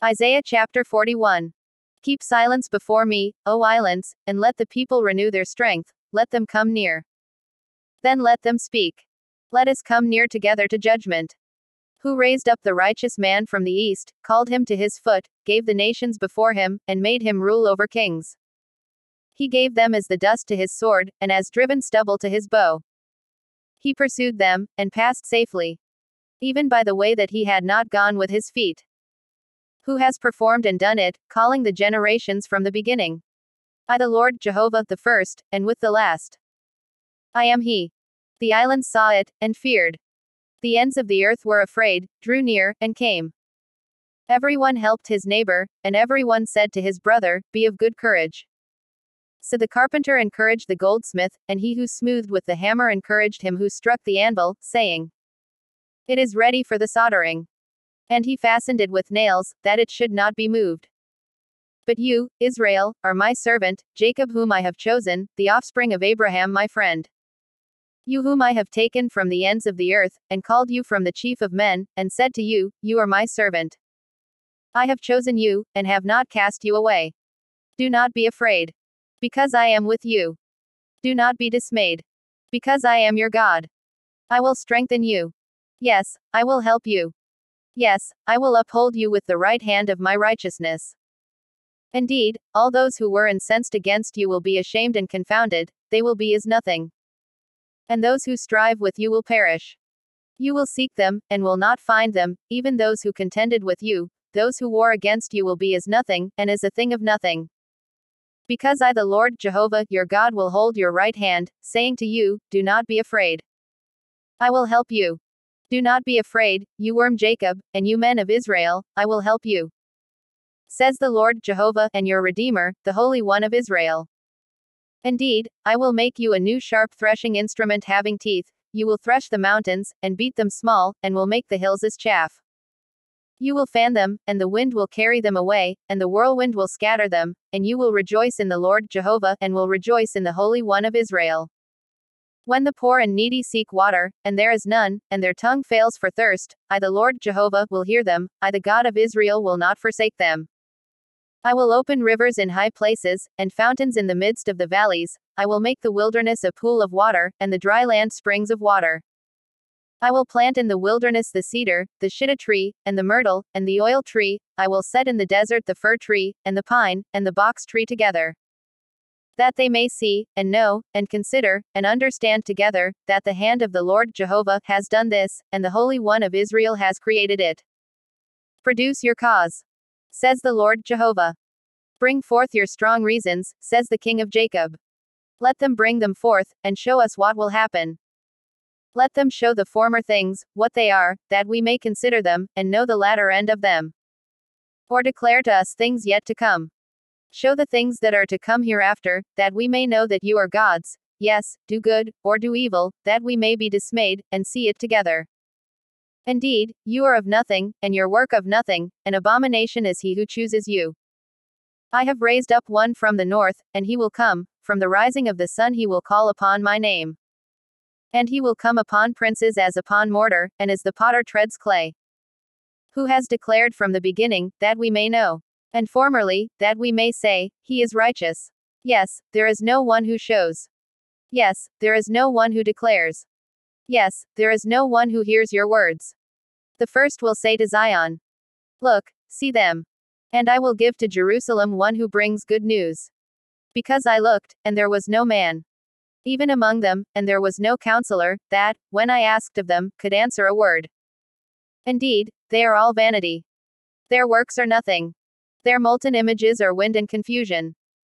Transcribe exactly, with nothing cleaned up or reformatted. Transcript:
Isaiah chapter forty-one. Keep silence before me, O islands, and let the people renew their strength, let them come near. Then let them speak. Let us come near together to judgment. Who raised up the righteous man from the east, called him to his foot, gave the nations before him, and made him rule over kings. He gave them as the dust to his sword, and as driven stubble to his bow. He pursued them, and passed safely. Even by the way that he had not gone with his feet. Who has performed and done it, calling the generations from the beginning? I the Lord Jehovah the first, and with the last. I am he. The islands saw it, and feared. The ends of the earth were afraid, drew near, and came. Everyone helped his neighbor, and everyone said to his brother, Be of good courage. So the carpenter encouraged the goldsmith, and he who smoothed with the hammer encouraged him who struck the anvil, saying, It is ready for the soldering. And he fastened it with nails, that it should not be moved. But you, Israel, are my servant, Jacob whom I have chosen, the offspring of Abraham my friend. You whom I have taken from the ends of the earth, and called you from the chief of men, and said to you, You are my servant. I have chosen you, and have not cast you away. Do not be afraid. Because I am with you. Do not be dismayed. Because I am your God. I will strengthen you. Yes, I will help you. Yes, I will uphold you with the right hand of my righteousness. Indeed, all those who were incensed against you will be ashamed and confounded, they will be as nothing. And those who strive with you will perish. You will seek them, and will not find them, even those who contended with you, those who war against you will be as nothing, and as a thing of nothing. Because I the Lord Jehovah, your God will hold your right hand, saying to you, Do not be afraid. I will help you. Do not be afraid, you worm Jacob, and you men of Israel, I will help you. Says the Lord Jehovah, and your Redeemer, the Holy One of Israel. Indeed, I will make you a new sharp threshing instrument having teeth, you will thresh the mountains, and beat them small, and will make the hills as chaff. You will fan them, and the wind will carry them away, and the whirlwind will scatter them, and you will rejoice in the Lord Jehovah, and will rejoice in the Holy One of Israel. When the poor and needy seek water, and there is none, and their tongue fails for thirst, I the Lord Jehovah will hear them, I the God of Israel will not forsake them. I will open rivers in high places, and fountains in the midst of the valleys, I will make the wilderness a pool of water, and the dry land springs of water. I will plant in the wilderness the cedar, the shittim tree, and the myrtle, and the oil tree, I will set in the desert the fir tree, and the pine, and the box tree together. That they may see, and know, and consider, and understand together, that the hand of the Lord Jehovah has done this, and the Holy One of Israel has created it. Produce your cause, says the Lord Jehovah. Bring forth your strong reasons, says the King of Jacob. Let them bring them forth, and show us what will happen. Let them show the former things, what they are, that we may consider them, and know the latter end of them. Or declare to us things yet to come. Show the things that are to come hereafter, that we may know that you are gods, yes, do good, or do evil, that we may be dismayed, and see it together. Indeed, you are of nothing, and your work of nothing, an abomination is he who chooses you. I have raised up one from the north, and he will come, from the rising of the sun he will call upon my name. And he will come upon princes as upon mortar, and as the potter treads clay. Who has declared from the beginning, that we may know. And formerly, that we may say, He is righteous. Yes, there is no one who shows. Yes, there is no one who declares. Yes, there is no one who hears your words. The first will say to Zion, Look, see them. And I will give to Jerusalem one who brings good news. Because I looked, and there was no man. Even among them, and there was no counselor, that, when I asked of them, could answer a word. Indeed, they are all vanity. Their works are nothing. Their molten images are wind and confusion.